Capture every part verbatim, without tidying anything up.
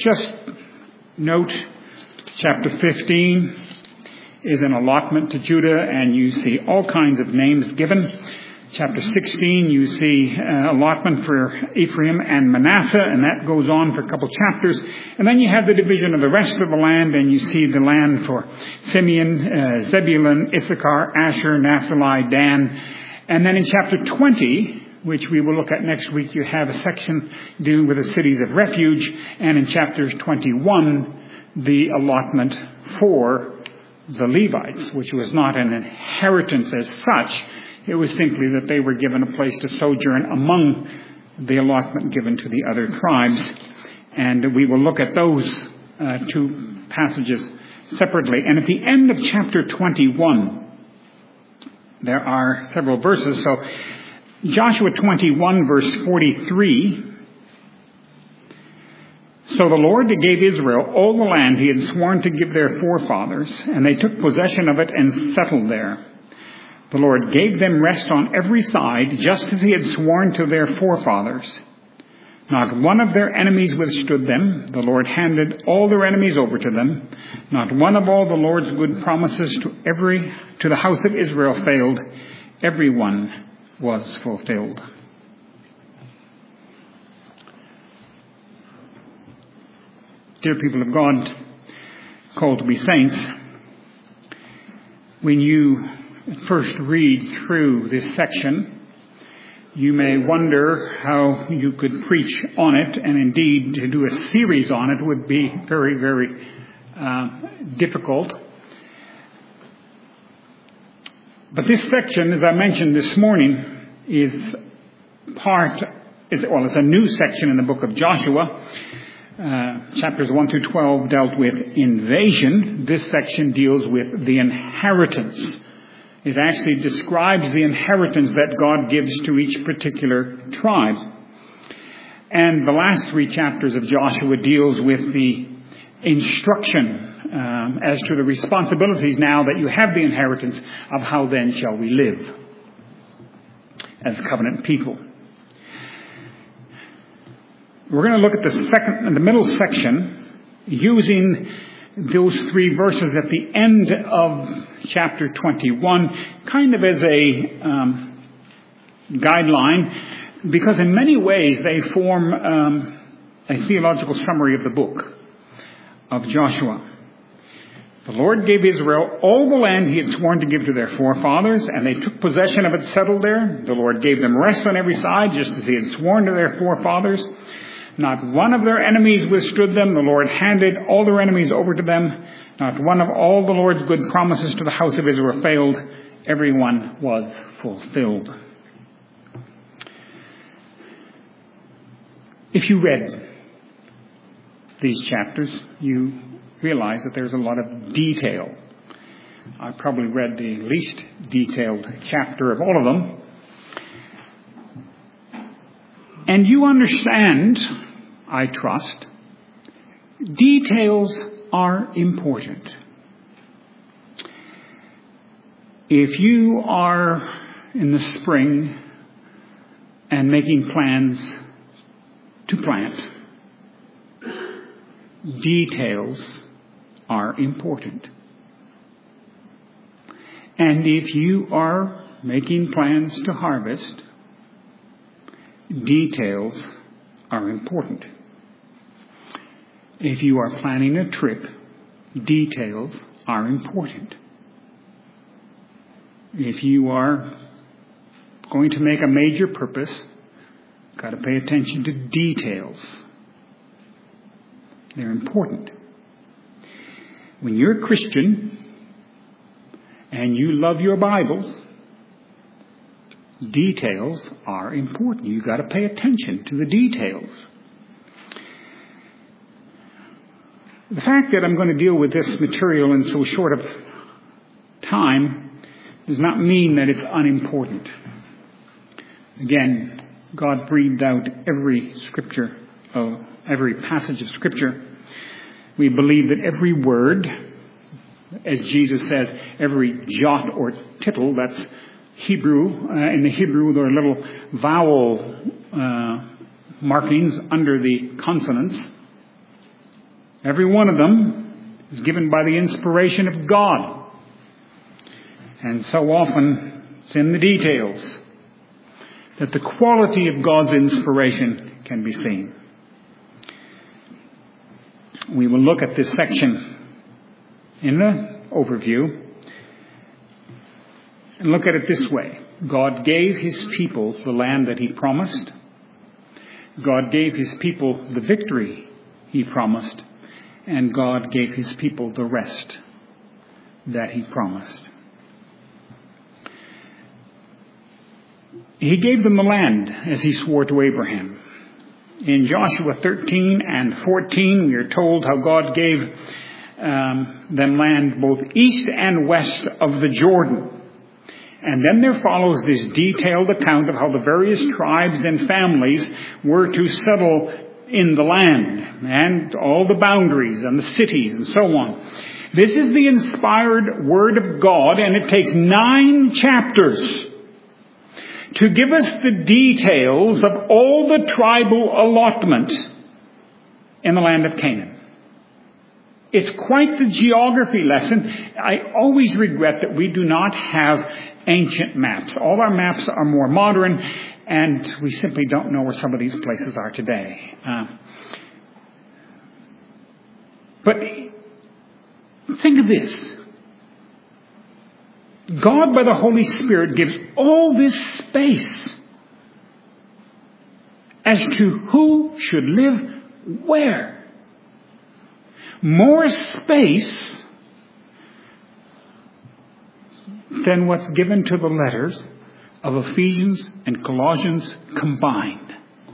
just note chapter fifteen is an allotment to Judah, and you see all kinds of names given. Chapter sixteen, you see uh, allotment for Ephraim and Manasseh, and that goes on for a couple chapters. And then you have the division of the rest of the land, and you see the land for Simeon, uh, Zebulun, Issachar, Asher, Naphtali, Dan. And then in chapter twenty, which we will look at next week, you have a section dealing with the cities of refuge. And in chapters twenty-one, the allotment for the Levites, which was not an inheritance as such. It was simply that they were given a place to sojourn among the allotment given to the other tribes. And we will look at those uh, two passages separately. And at the end of chapter twenty-one, there are several verses. So Joshua twenty-one, verse forty-three. So the Lord gave Israel all the land he had sworn to give their forefathers, and they took possession of it and settled there. The Lord gave them rest on every side, just as he had sworn to their forefathers. Not one of their enemies withstood them. The Lord handed all their enemies over to them. Not one of all the Lord's good promises to every to the house of Israel failed. Every one was fulfilled. Dear people of God, called to be saints, when you first read through this section, you may wonder how you could preach on it, and indeed to do a series on it would be very, very uh, difficult. But this section, as I mentioned this morning, is part, is, well, it's a new section in the book of Joshua. Uh, chapters one through twelve dealt with invasion. This section deals with the inheritance. It actually describes the inheritance that God gives to each particular tribe. And the last three chapters of Joshua deals with the instruction um, as to the responsibilities now that you have the inheritance of how then shall we live as covenant people. We're going to look at the second, the middle section, using those three verses at the end of chapter twenty-one, kind of as a um, guideline, because in many ways they form um, a theological summary of the book of Joshua. The Lord gave Israel all the land he had sworn to give to their forefathers, and they took possession of it, settled there. The Lord gave them rest on every side, just as he had sworn to their forefathers. Not one of their enemies withstood them. The Lord handed all their enemies over to them. Not one of all the Lord's good promises to the house of Israel failed. Every one was fulfilled. If you read these chapters, you realize that there's a lot of detail. I probably read the least detailed chapter of all of them. And you understand, I trust, details are important. If you are in the spring and making plans to plant, details are important. And if you are making plans to harvest, details are important. If you are planning a trip, details are important. If you are going to make a major purpose, you've got to pay attention to details. They're important. When you're a Christian and you love your Bibles, details are important. You've got to pay attention to the details. The fact that I'm going to deal with this material in so short of time does not mean that it's unimportant. Again, God breathed out every scripture, uh, every passage of Scripture. We believe that every word, as Jesus says, every jot or tittle, that's Hebrew. Uh, in the Hebrew, there are little vowel uh, markings under the consonants. Every one of them is given by the inspiration of God. And so often it's in the details that the quality of God's inspiration can be seen. We will look at this section in the overview and look at it this way. God gave his people the land that he promised. God gave his people the victory he promised. And God gave his people the rest that he promised. He gave them the land as he swore to Abraham. In Joshua thirteen and fourteen, we are told how God gave um, them land both east and west of the Jordan. And then there follows this detailed account of how the various tribes and families were to settle in the land, and all the boundaries and the cities and so on. This is the inspired Word of God, and it takes nine chapters to give us the details of all the tribal allotment in the land of Canaan. It's quite the geography lesson. I always regret that we do not have ancient maps. All our maps are more modern, and we simply don't know where some of these places are today. Uh, but think of this. God, by the Holy Spirit, gives all this space as to who should live where. More space than what's given to the letters of Ephesians and Colossians combined.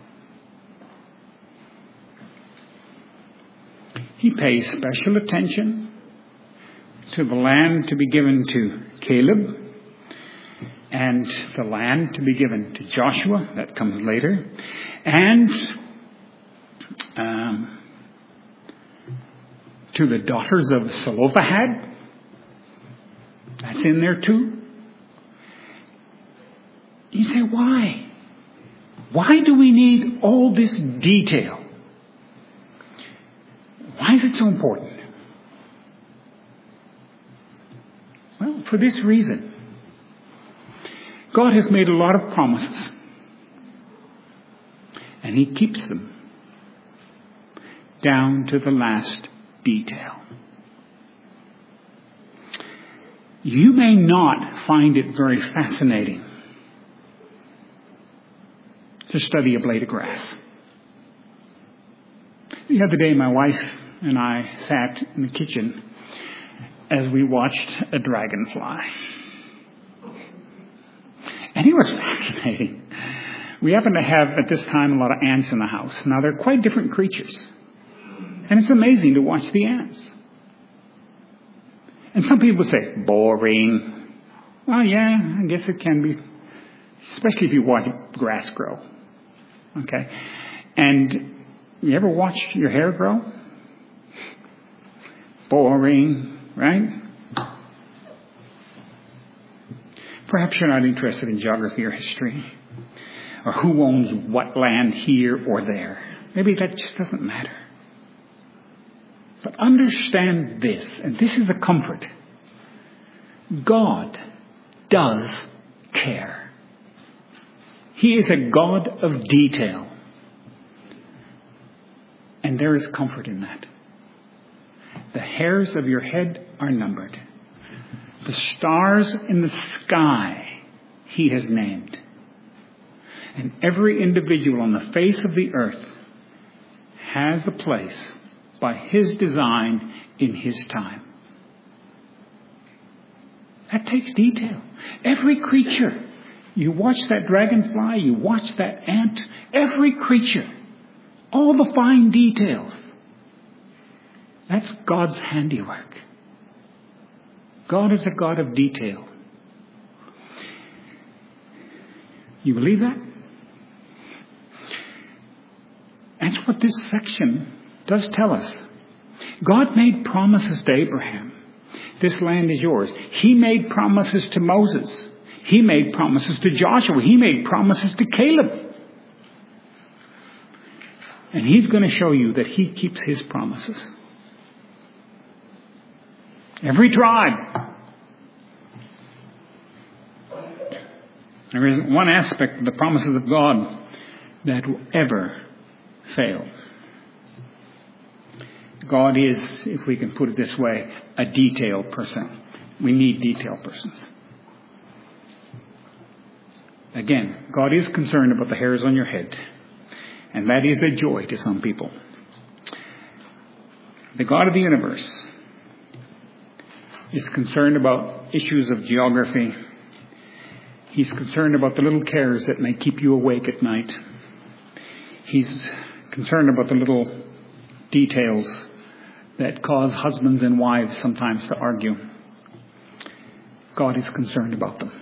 He pays special attention to the land to be given to Caleb and the land to be given to Joshua. That comes later. And um, to the daughters of Zelophehad. That's in there too. You say, why? Why do we need all this detail? Why is it so important? Well, for this reason. God has made a lot of promises. And he keeps them down to the last detail. You may not find it very fascinating to study a blade of grass. The other day, my wife and I sat in the kitchen as we watched a dragonfly. And it was fascinating. We happen to have, at this time, a lot of ants in the house. Now, they're quite different creatures. And it's amazing to watch the ants. And some people say, boring. Well, yeah, I guess it can be. Especially if you watch grass grow. Okay? And you ever watch your hair grow? Boring, right? Perhaps you're not interested in geography or history. Or who owns what land here or there. Maybe that just doesn't matter. But understand this, and this is a comfort. God does care. He is a God of detail. And there is comfort in that. The hairs of your head are numbered. The stars in the sky he has named. And every individual on the face of the earth has a place by his design in his time. That takes detail. Every creature. You watch that dragonfly, you watch that ant, every creature. All the fine details. That's God's handiwork. God is a God of detail. You believe that? That's what this section does tell us. God made promises to Abraham. This land is yours. He made promises to Moses. He made promises to Joshua. He made promises to Caleb. And he's going to show you that he keeps his promises. Every tribe. There isn't one aspect of the promises of God that will ever fail. God is, if we can put it this way, a detail person. We need detail persons. Again, God is concerned about the hairs on your head. And that is a joy to some people. The God of the universe is concerned about issues of geography. He's concerned about the little cares that may keep you awake at night. He's concerned about the little details that cause husbands and wives sometimes to argue. God is concerned about them.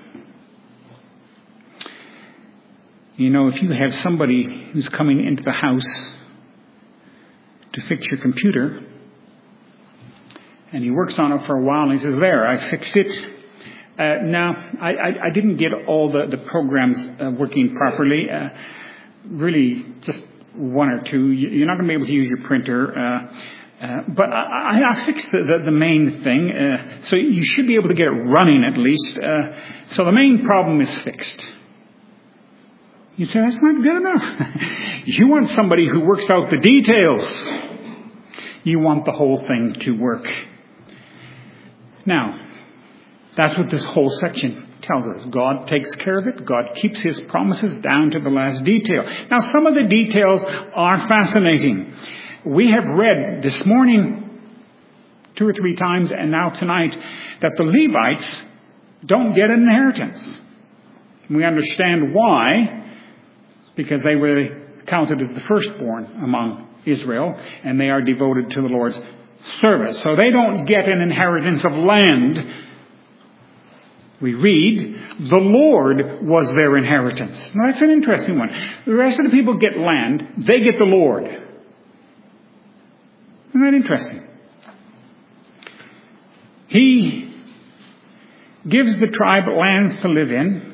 You know, if you have somebody who's coming into the house to fix your computer, and he works on it for a while, and he says, there, I fixed it. Uh, now, I, I, I didn't get all the, the programs uh, working properly. Uh, really, just one or two. You're not going to be able to use your printer. Uh, uh, but I, I fixed the, the, the main thing. Uh, so you should be able to get it running at least. Uh, so the main problem is fixed. You say, that's not good enough. You want somebody who works out the details. You want the whole thing to work. Now, that's what this whole section tells us. God takes care of it. God keeps His promises down to the last detail. Now, some of the details are fascinating. We have read this morning two or three times, and now tonight, that the Levites don't get an inheritance. We understand why. Because they were counted as the firstborn among Israel, and they are devoted to the Lord's service. So they don't get an inheritance of land. We read, the Lord was their inheritance. Now that's an interesting one. The rest of the people get land, they get the Lord. Isn't that interesting? He gives the tribe lands to live in.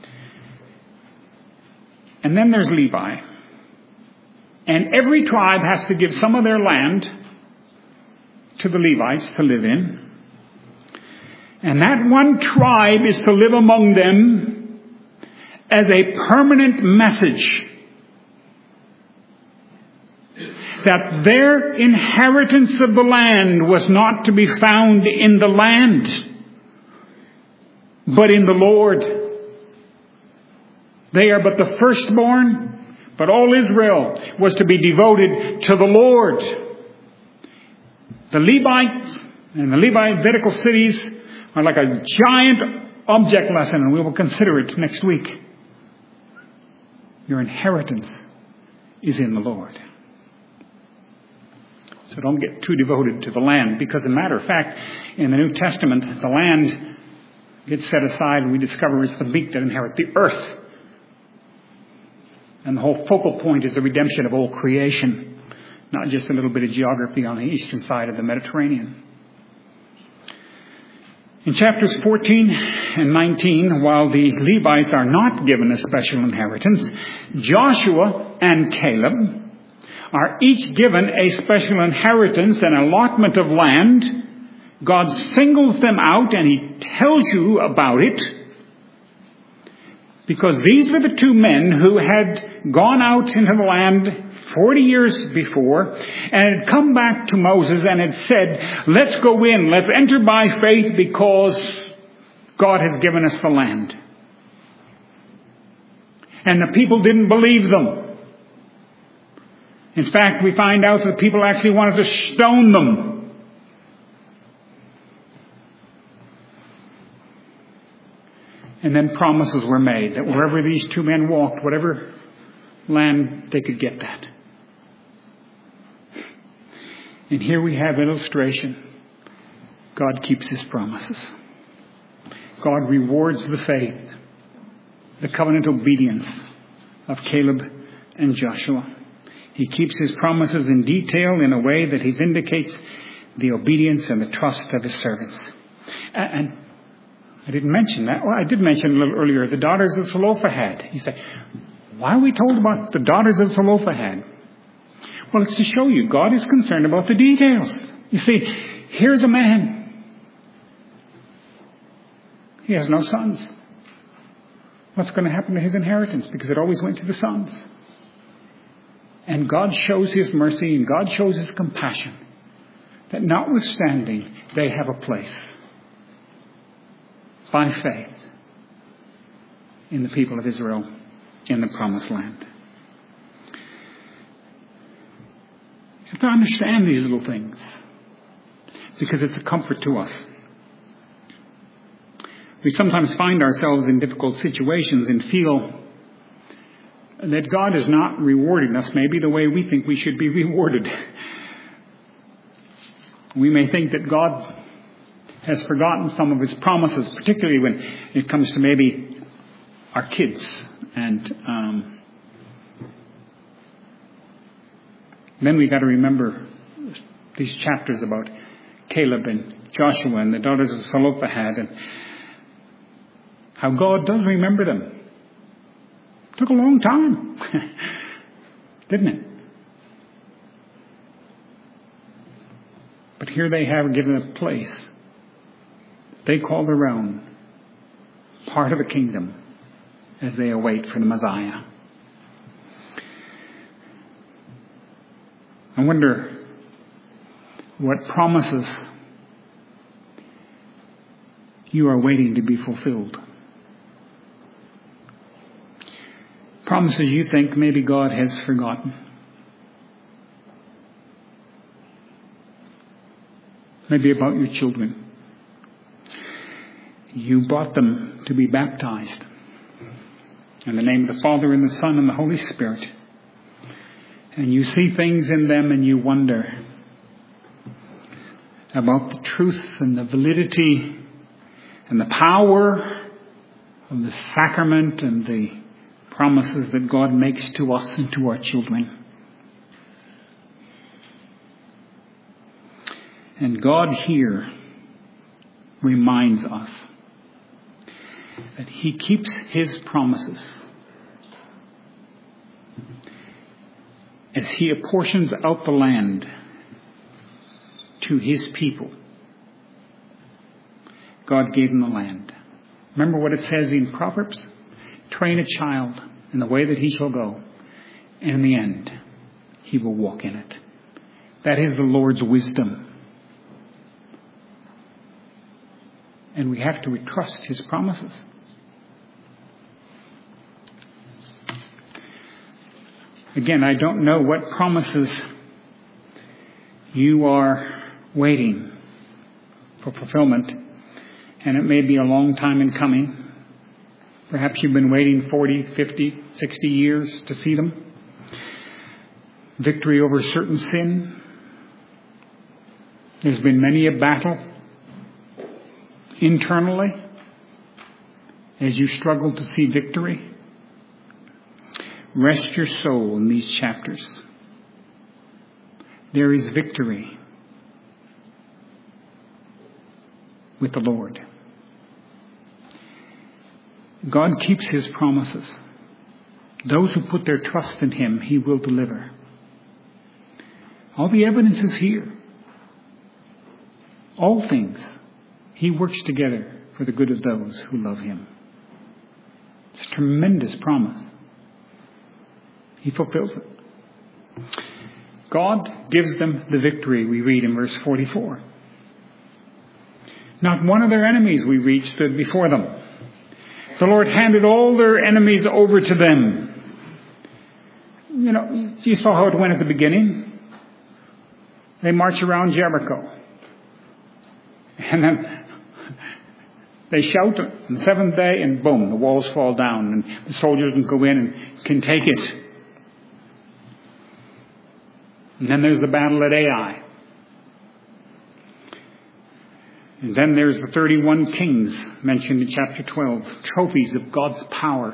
And then there's Levi. And every tribe has to give some of their land to the Levites to live in. And that one tribe is to live among them as a permanent message that their inheritance of the land was not to be found in the land, but in the Lord. They are but the firstborn, but all Israel was to be devoted to the Lord. The Levites and the Levitical cities are like a giant object lesson, and we will consider it next week. Your inheritance is in the Lord. So don't get too devoted to the land, because as a matter of fact, in the New Testament, the land gets set aside and we discover it's the meek that inherit the earth. And the whole focal point is the redemption of all creation, not just a little bit of geography on the eastern side of the Mediterranean. In chapters fourteen and nineteen, while the Levites are not given a special inheritance, Joshua and Caleb are each given a special inheritance, an allotment of land. God singles them out and He tells you about it. Because these were the two men who had gone out into the land forty years before and had come back to Moses and had said, let's go in, let's enter by faith because God has given us the land. And the people didn't believe them. In fact, we find out that the people actually wanted to stone them. And then promises were made that wherever these two men walked, whatever land, they could get that. And here we have illustration. God keeps His promises. God rewards the faith, the covenant obedience of Caleb and Joshua. He keeps His promises in detail in a way that He vindicates the obedience and the trust of His servants. And I didn't mention that. Well, I did mention a little earlier, the daughters of Zelophehad. You say, why are we told about the daughters of Zelophehad? Well, it's to show you God is concerned about the details. You see, here's a man He has no sons. What's going to happen to his inheritance? Because it always went to the sons. And God shows his mercy and God shows his compassion, that notwithstanding, they have a place by faith in the people of Israel in the promised land. You have to understand these little things because it's a comfort to us. We sometimes find ourselves in difficult situations and feel that God is not rewarding us maybe the way we think we should be rewarded. We may think that God has forgotten some of his promises, particularly when it comes to maybe our kids. And um, then we've got to remember these chapters about Caleb and Joshua and the daughters of Zelophehad and how God does remember them. It took a long time, didn't it? But here they have given a place they call their own, part of a kingdom, as they await for the Messiah. I wonder what promises you are waiting to be fulfilled. Promises you think maybe God has forgotten. Maybe about your children. You brought them to be baptized in the name of the Father and the Son and the Holy Spirit. And you see things in them and you wonder about the truth and the validity and the power of the sacrament and the promises that God makes to us and to our children. And God here reminds us that he keeps his promises as he apportions out the land to his people. God gave them the land. Remember what it says in Proverbs? Train a child in the way that he shall go, and in the end, he will walk in it. That is the Lord's wisdom. And we have to trust his promises. Again, I don't know what promises you are waiting for fulfillment, and it may be a long time in coming. Perhaps you've been waiting forty, fifty, sixty years to see them. Victory over certain sin. There's been many a battle internally as you struggle to see victory. Rest your soul in these chapters. There is victory with the Lord. God keeps his promises. Those who put their trust in him, he will deliver. All the evidence is here. All things, he works together for the good of those who love him. It's a tremendous promise. He fulfills it. God gives them the victory, we read in verse forty-four. Not one of their enemies, we read, stood before them. The Lord handed all their enemies over to them. You know, you saw how it went at the beginning. They march around Jericho. And then they shout on the seventh day and boom, the walls fall down and the soldiers can go in and can take it. And then there's the battle at Ai. And then there's the thirty-one kings mentioned in chapter twelve, trophies of God's power.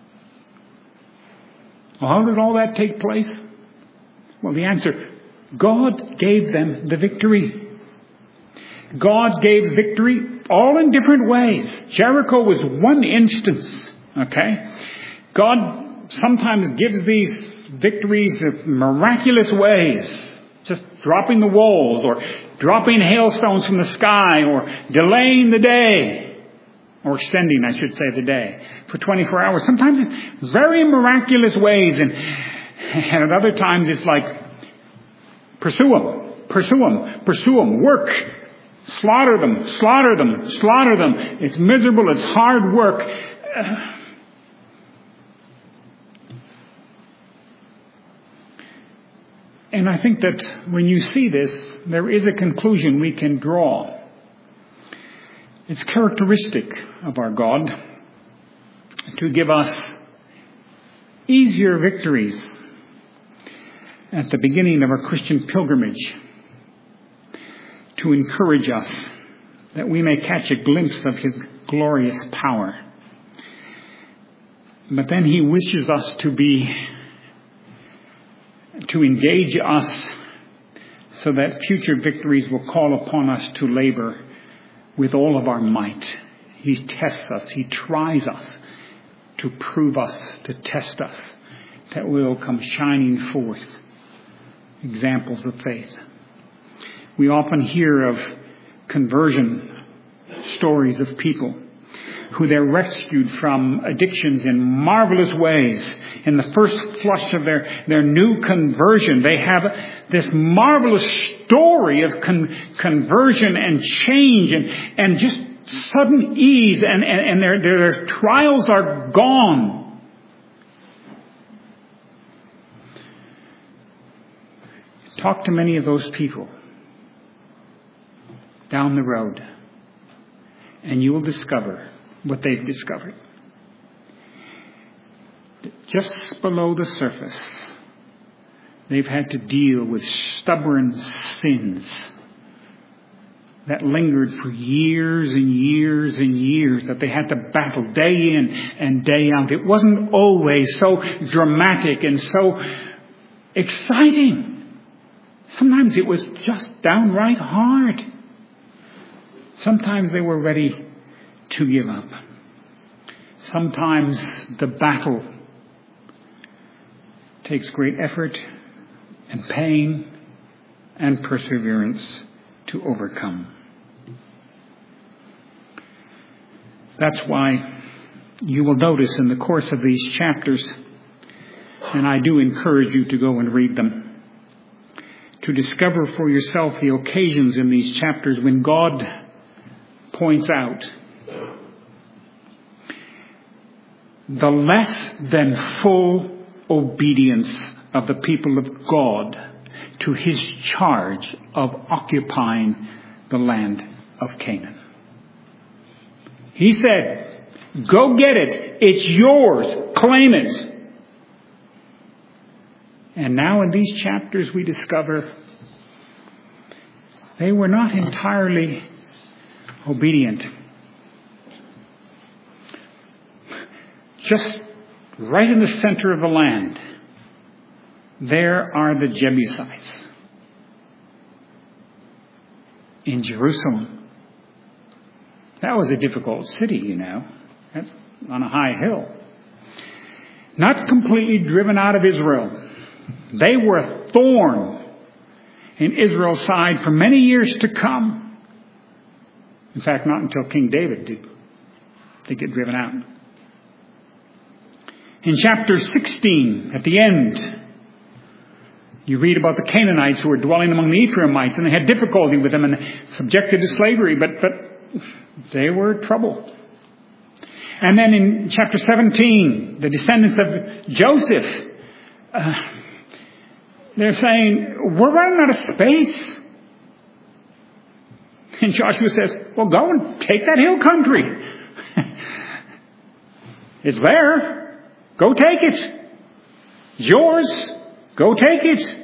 Well, how did all that take place? Well, the answer, God gave them the victory. God gave victory all in different ways. Jericho was one instance, okay? God sometimes gives these victories in miraculous ways, just dropping the walls or dropping hailstones from the sky or delaying the day. or extending, I should say, the day for twenty-four hours. Sometimes in very miraculous ways, and, and at other times it's like, pursue them, pursue them, pursue them, work, slaughter them, slaughter them, slaughter them. It's miserable, it's hard work. Uh, and I think that when you see this, there is a conclusion we can draw. It's characteristic of our God to give us easier victories at the beginning of our Christian pilgrimage, to encourage us that we may catch a glimpse of His glorious power. But then He wishes us to be, to engage us so that future victories will call upon us to labor with all of our might. He tests us. He tries us to prove us, to test us, that we will come shining forth examples of faith. We often hear of conversion stories of people who they're rescued from addictions in marvelous ways. In the first flush of their, their new conversion, they have this marvelous story of con- conversion and change and, and just sudden ease, and, and, and their, their, their trials are gone. Talk to many of those people down the road, and you will discover what they've discovered. Just below the surface, they've had to deal with stubborn sins that lingered for years and years and years, that they had to battle day in and day out. It wasn't always so dramatic and so exciting. Sometimes it was just downright hard. Sometimes they were ready to give up. Sometimes the battle takes great effort and pain and perseverance to overcome. That's why you will notice in the course of these chapters, and I do encourage you to go and read them, to discover for yourself the occasions in these chapters when God points out the less than full obedience of the people of God to His charge of occupying the land of Canaan. He said, go get it. It's yours. Claim it. And now in these chapters we discover they were not entirely obedient. Just right in the center of the land, there are the Jebusites in Jerusalem. That was a difficult city, you know. That's on a high hill. Not completely driven out of Israel. They were a thorn in Israel's side for many years to come. In fact, not until King David did they get driven out. In chapter sixteen, at the end, you read about the Canaanites who were dwelling among the Ephraimites, and they had difficulty with them and subjected to slavery, but, but they were trouble. And then in chapter seventeen, the descendants of Joseph, uh, they're saying, we're running out of space. And Joshua says, well, go and take that hill country. It's there. Go take it. It's yours. Go take it.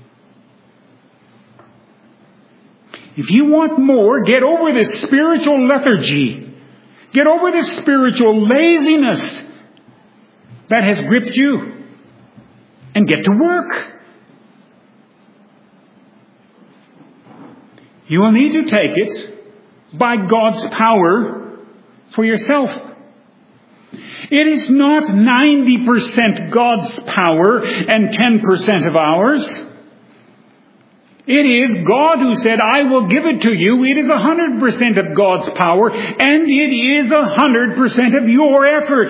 If you want more, get over this spiritual lethargy. Get over this spiritual laziness that has gripped you. And get to work. You will need to take it by God's power for yourself. It is not ninety percent God's power and ten percent of ours. It is God who said, I will give it to you. It is one hundred percent of God's power, and it is one hundred percent of your effort.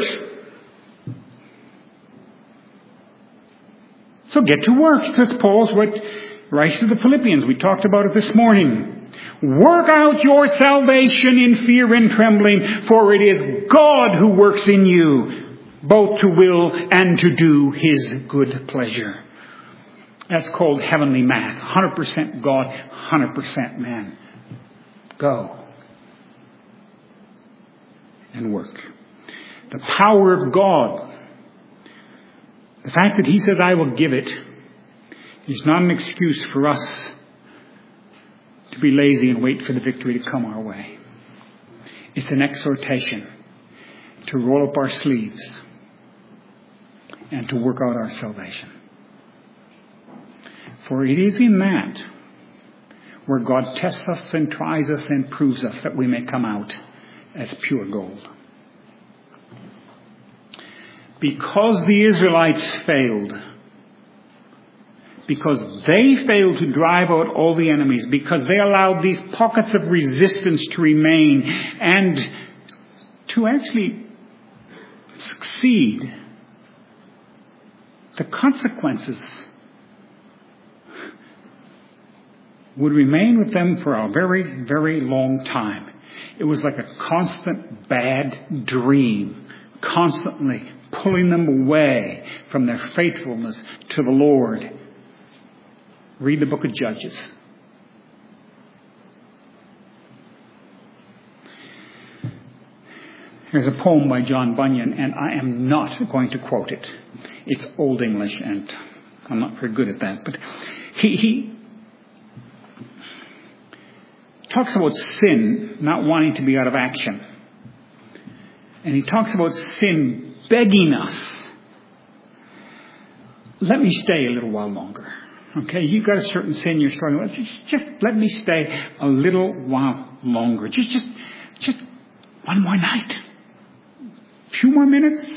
So get to work. That's Paul's what writes to the Philippians. We talked about it this morning. Work out your salvation in fear and trembling, for it is God who works in you, both to will and to do His good pleasure. That's called heavenly math. one hundred percent God, one hundred percent man. Go and work. The power of God. The fact that He says, I will give it, is not an excuse for us to be lazy and wait for the victory to come our way. It's an exhortation to roll up our sleeves and to work out our salvation. For it is in that where God tests us and tries us and proves us that we may come out as pure gold. Because the Israelites failed, because they failed to drive out all the enemies, because they allowed these pockets of resistance to remain and to actually succeed, the consequences would remain with them for a very, very long time. It was like a constant bad dream, constantly pulling them away from their faithfulness to the Lord. Read the book of Judges. There's a poem by John Bunyan, and I am not going to quote it. It's Old English, and I'm not very good at that. But he, he talks about sin not wanting to be out of action. And he talks about sin begging us, let me stay a little while longer. Okay, you've got a certain sin you're struggling with. Just, just let me stay a little while longer. Just, just, just one more night. A few more minutes.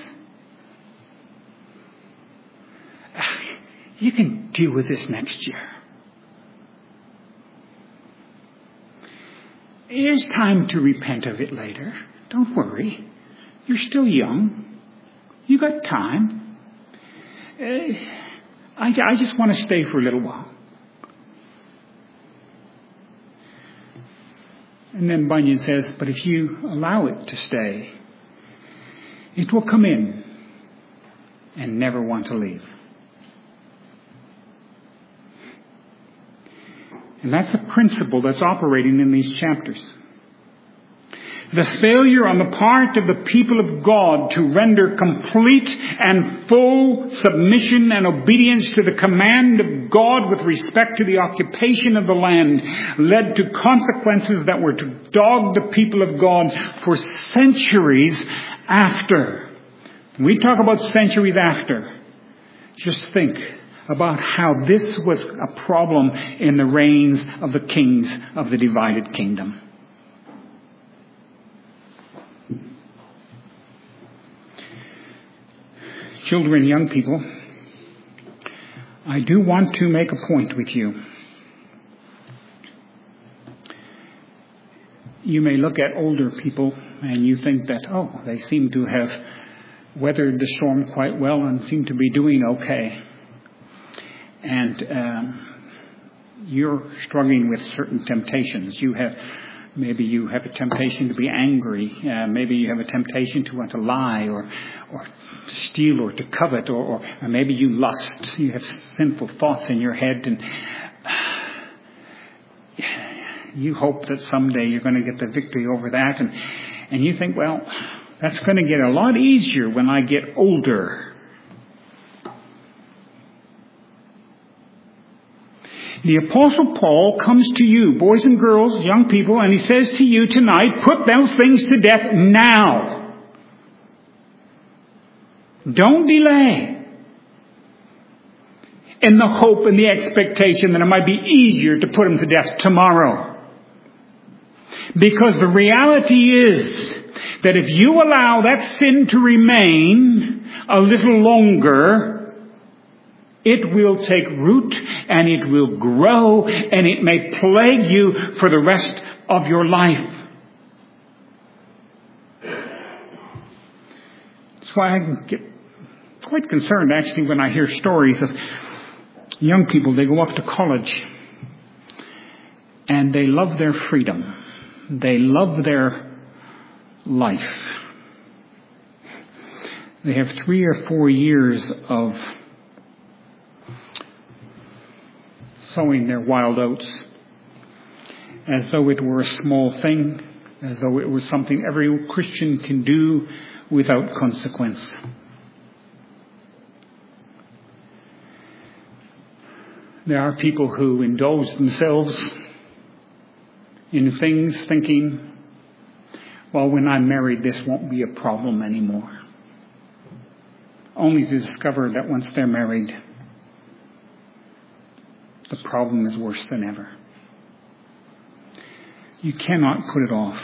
You can deal with this next year. There's time to repent of it later. Don't worry. You're still young. You got time. Uh, I, I just want to stay for a little while. And then Bunyan says, but if you allow it to stay, it will come in and never want to leave. And that's the principle that's operating in these chapters. The failure on the part of the people of God to render complete and full submission and obedience to the command of God with respect to the occupation of the land led to consequences that were to dog the people of God for centuries after. When we talk about centuries after, just think about how this was a problem in the reigns of the kings of the divided kingdom. Children, young people, I do want to make a point with you. You may look at older people and you think that, oh, they seem to have weathered the storm quite well and seem to be doing okay. And um, you're struggling with certain temptations. You have Maybe you have a temptation to be angry. Uh, maybe you have a temptation to want to lie or or to steal or to covet. Or, or, or maybe you lust. You have sinful thoughts in your head. And uh, you hope that someday you're going to get the victory over that. And, and you think, well, that's going to get a lot easier when I get older. The Apostle Paul comes to you, boys and girls, young people, and he says to you tonight, put those things to death now. Don't delay. In the hope and the expectation that it might be easier to put them to death tomorrow. Because the reality is that if you allow that sin to remain a little longer, It will take root and it will grow and it may plague you for the rest of your life. That's why I get quite concerned actually when I hear stories of young people. They go off to college and they love their freedom. They love their life. They have three or four years of sowing their wild oats as though it were a small thing, as though it was something every Christian can do without consequence. There are people who indulge themselves in things thinking, well, when I'm married, this won't be a problem anymore. Only to discover that once they're married, the problem is worse than ever. You cannot put it off.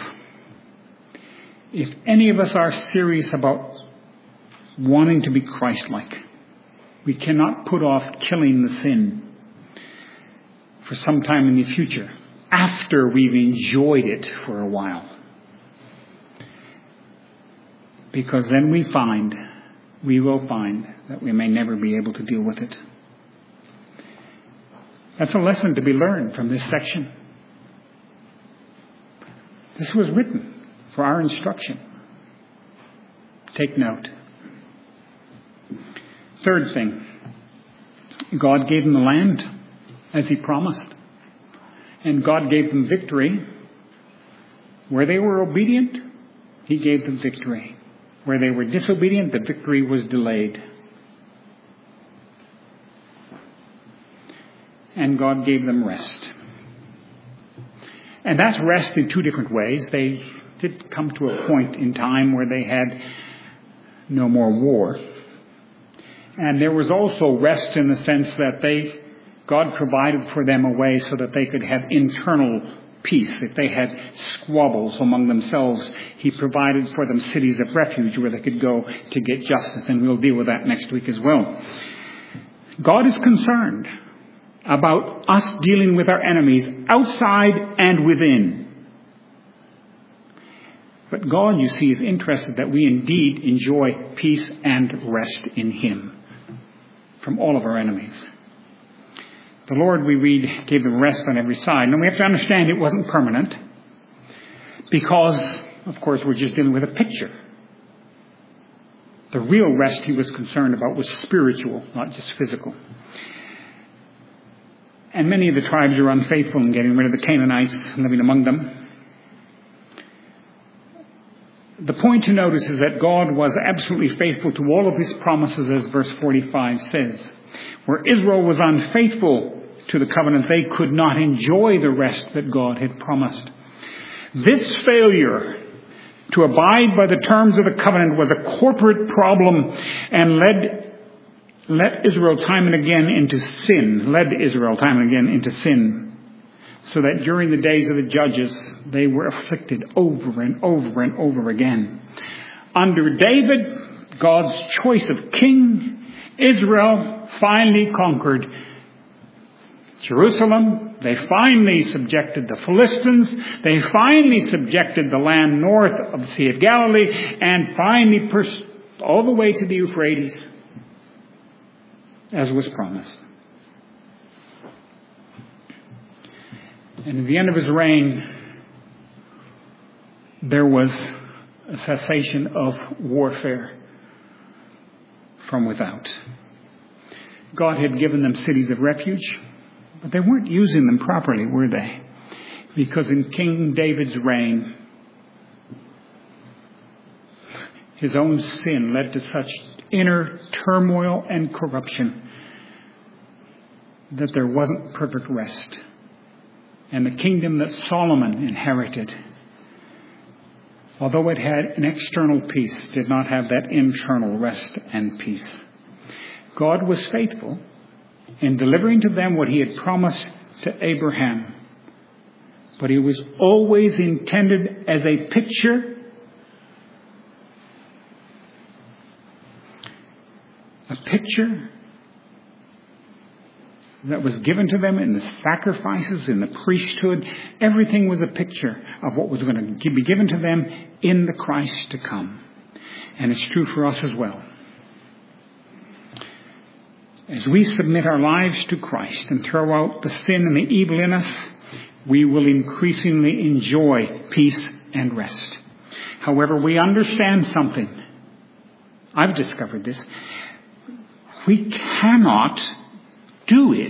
If any of us are serious about wanting to be Christ-like, we cannot put off killing the sin for some time in the future, after we've enjoyed it for a while. Because then we find, we will find, that we may never be able to deal with it. That's a lesson to be learned from this section. This was written for our instruction. Take note. Third thing, God gave them the land as He promised. And God gave them victory. Where they were obedient, He gave them victory. Where they were disobedient, the victory was delayed. And God gave them rest. And that's rest in two different ways. They did come to a point in time where they had no more war. And there was also rest in the sense that they, God provided for them a way so that they could have internal peace. If they had squabbles among themselves, He provided for them cities of refuge where they could go to get justice. And we'll deal with that next week as well. God is concerned about us dealing with our enemies outside and within. But God, you see, is interested that we indeed enjoy peace and rest in Him from all of our enemies. The Lord, we read, gave them rest on every side. And we have to understand it wasn't permanent because, of course, we're just dealing with a picture. The real rest He was concerned about was spiritual, not just physical. And many of the tribes were unfaithful in getting rid of the Canaanites living among them. The point to notice is that God was absolutely faithful to all of His promises, as verse forty-five says. Where Israel was unfaithful to the covenant, they could not enjoy the rest that God had promised. This failure to abide by the terms of the covenant was a corporate problem and led Let Israel time and again into sin, led Israel time and again into sin, so that during the days of the judges, they were afflicted over and over and over again. Under David, God's choice of king, Israel finally conquered Jerusalem. They finally subjected the Philistines. They finally subjected the land north of the Sea of Galilee, and finally pers- all the way to the Euphrates, as was promised. And at the end of his reign, there was a cessation of warfare from without. God had given them cities of refuge, but they weren't using them properly, were they? Because in King David's reign, his own sin led to such inner turmoil and corruption that there wasn't perfect rest. And the kingdom that Solomon inherited, although it had an external peace, did not have that internal rest and peace. God was faithful in delivering to them what He had promised to Abraham. But He was always intended as a picture, a picture that was given to them in the sacrifices, in the priesthood, everything was a picture of what was going to be given to them in the Christ to come. And it's true for us as well. As we submit our lives to Christ and throw out the sin and the evil in us, we will increasingly enjoy peace and rest. However, we understand something. I've discovered this. We cannot do it.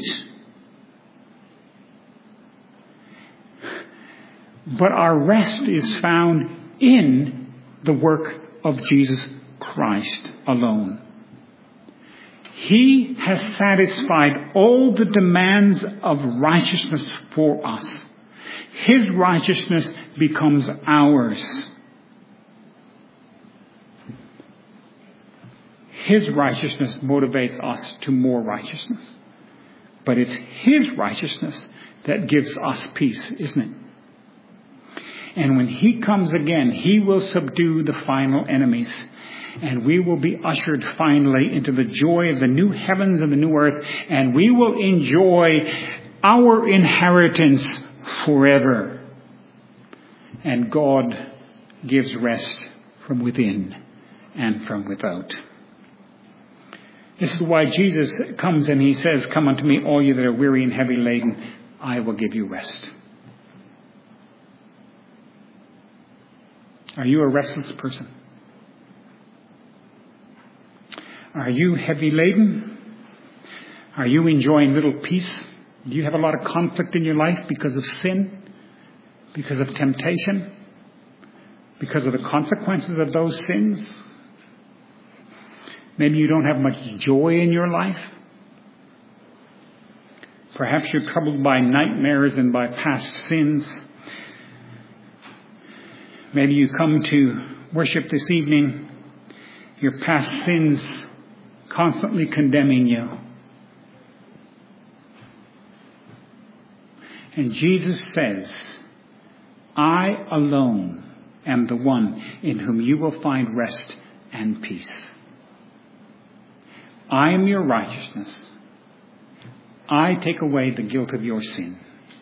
But our rest is found in the work of Jesus Christ alone. He has satisfied all the demands of righteousness for us. His righteousness becomes ours. His righteousness motivates us to more righteousness. But it's His righteousness that gives us peace, isn't it? And when He comes again, He will subdue the final enemies. And we will be ushered finally into the joy of the new heavens and the new earth. And we will enjoy our inheritance forever. And God gives rest from within and from without. This is why Jesus comes and He says, "Come unto me, all you that are weary and heavy laden, I will give you rest." Are you a restless person? Are you heavy laden? Are you enjoying little peace? Do you have a lot of conflict in your life because of sin? Because of temptation? Because of the consequences of those sins? Maybe you don't have much joy in your life. Perhaps you're troubled by nightmares and by past sins. Maybe you come to worship this evening, your past sins constantly condemning you. And Jesus says, "I alone am the one in whom you will find rest and peace. I am your righteousness. I take away the guilt of your sin.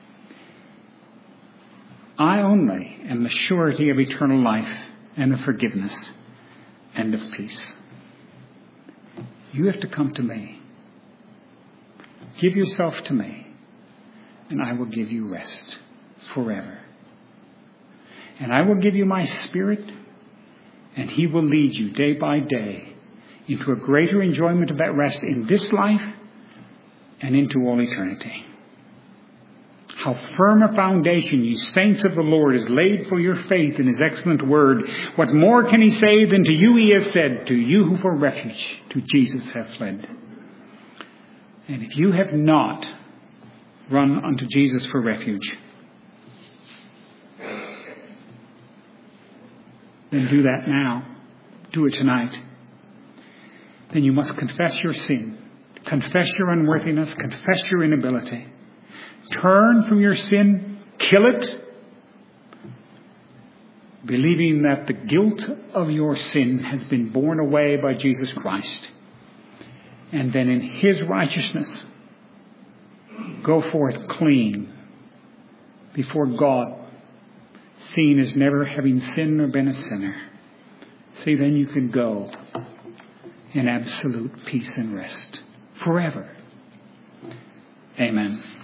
I only am the surety of eternal life and of forgiveness and of peace." You have to come to me. Give yourself to me, and I will give you rest forever. And I will give you my Spirit, and He will lead you day by day into a greater enjoyment of that rest in this life and into all eternity. How firm a foundation, you saints of the Lord, is laid for your faith in His excellent word. What more can He say than to you He has said, to you who for refuge to Jesus have fled? And if you have not run unto Jesus for refuge, then do that now. Do it tonight. Then you must confess your sin. Confess your unworthiness. Confess your inability. Turn from your sin, kill it, believing that the guilt of your sin has been borne away by Jesus Christ. And then in His righteousness, go forth clean before God, seen as never having sinned or been a sinner. See, then you can go in absolute peace and rest forever. Amen.